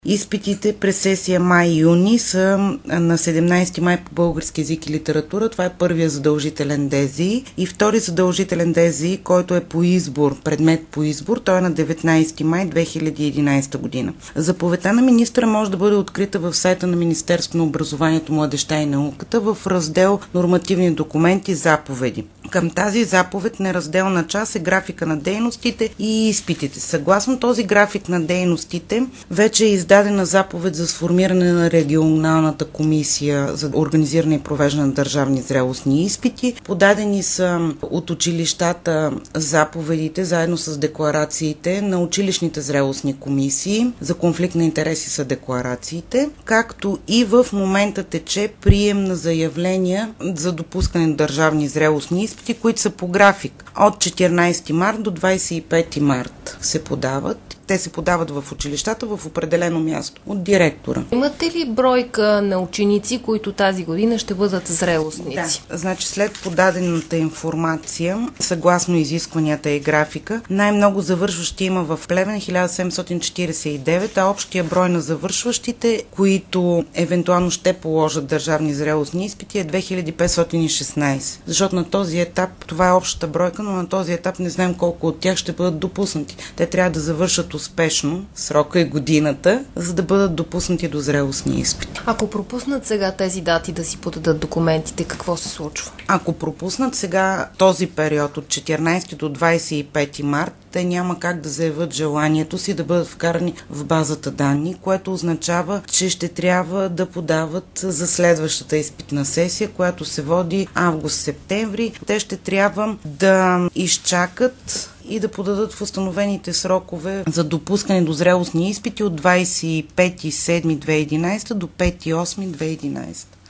Изпитите през сесия май-юни са на 17 май по български език и литература. Това е първия задължителен ДЗИ. И втори задължителен ДЗИ, който е по избор, предмет по избор, той е на 19 май 2011 година. Заповедта на министъра може да бъде открита в сайта на Министерството на образованието, младежта и науката в раздел Нормативни документи, заповеди. Към тази заповед неразделна част е графика на дейностите и изпитите. Съгласно този график на дейностите, вече е издадена заповед за сформиране на регионалната комисия за организиране и провеждане на държавни зрелостни изпити. Подадени са от училищата заповедите, заедно с декларациите на училищните зрелостни комисии. За конфликт на интереси са декларациите, както и в момента тече прием на заявления за допускане на държавни зрелостни изпити, които са по график. От 14 март до 25 март се подават. Те се подават в училищата в определено място от директора. Имате ли бройка на ученици, които тази година ще бъдат зрелостници? Да, значи след подадената информация, съгласно изискванията и графика, най-много завършващи има в Плевен 1749, а общия брой на завършващите, които евентуално ще положат държавни зрелостни изпити, е 2516. Защото на този етап, това е общата бройка, но на този етап не знаем колко от тях ще бъдат допуснати. Те трябва да завършат успешно срока и годината, за да бъдат допуснати до зрелостни изпити. Ако пропуснат сега тези дати да си подадат документите, какво се случва? Ако пропуснат сега този период от 14 до 25 март, те няма как да заявят желанието си да бъдат вкарани в базата данни, което означава, че ще трябва да подават за следващата изпитна сесия, която се води август-септември. Те ще трябва да изчакат и да подадат в установените срокове за допускане до зрелостни изпити от 25.7.2011 до 5.8.2011.